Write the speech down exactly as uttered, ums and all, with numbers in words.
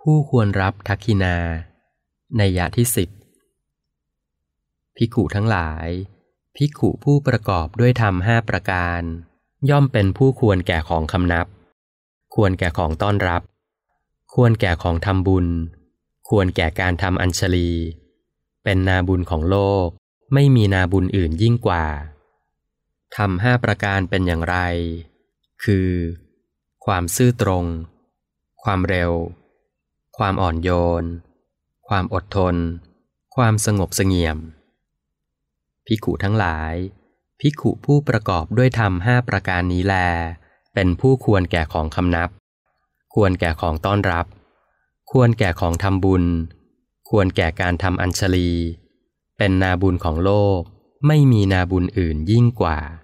ผู้ควรรับทักขินานัยยะที่สิบภิกขุทั้งหลายภิกขุผู้ประกอบด้วยธรรมห้าประการย่อมเป็นผู้ควรแก่ของคำนับควรแก่ของต้อนรับควรแก่ของทำบุญควรแก่การทำอัญชลีเป็นนาบุญของโลกไม่มีนาบุญอื่นยิ่งกว่าธรรมห้าประการเป็นอย่างไรคือความซื่อตรงความเร็วความอ่อนโยนความอดทนความสงบเสงี่ยมภิกขุทั้งหลายภิกขุผู้ประกอบด้วยธรรมห้าประการนี้แลเป็นผู้ควรแก่ของคำนับควรแก่ของต้อนรับควรแก่ของทำบุญควรแก่การทำอัญชลีเป็นนาบุญของโลกไม่มีนาบุญอื่นยิ่งกว่า